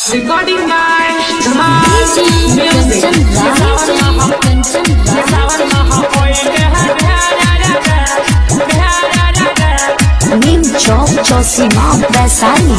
Recording by Nim Chop Chosima Besali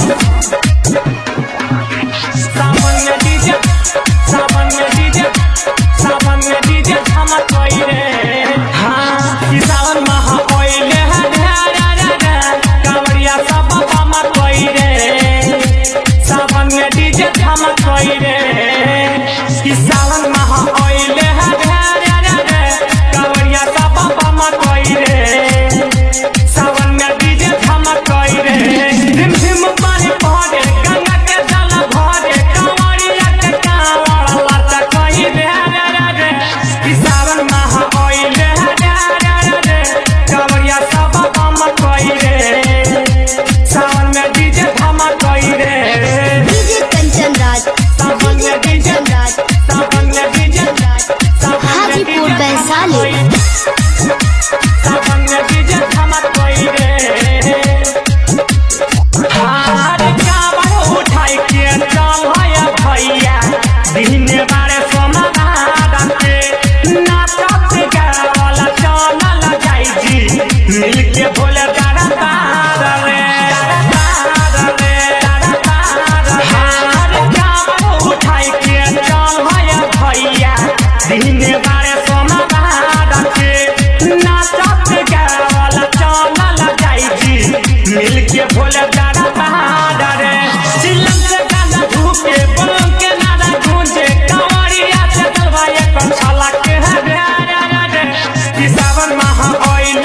मिलके भोले दादा दादा रे उठाई के चल भैया दिन बारे सोना दादा के नाचत गावला चल जाई जी मिलके भोले दादा दादा रे चिल्लम से गाना धूके बोल के नारा गूंजे कांवरिया से दलवाए पर छला के रे कि सावन माह ओइल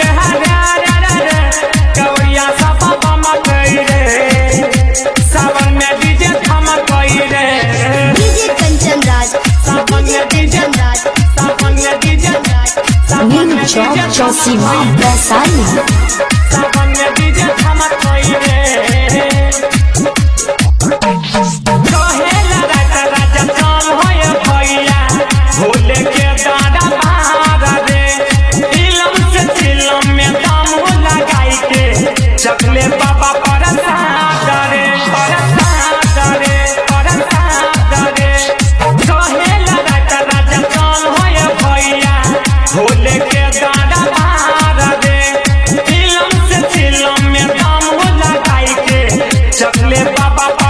Nim Chop Chosima Besali चकले बाबा पर रे भोले के गाड़ा मार दे फिल्म से फिल्म में दाम हो लगाई के चकले बाबा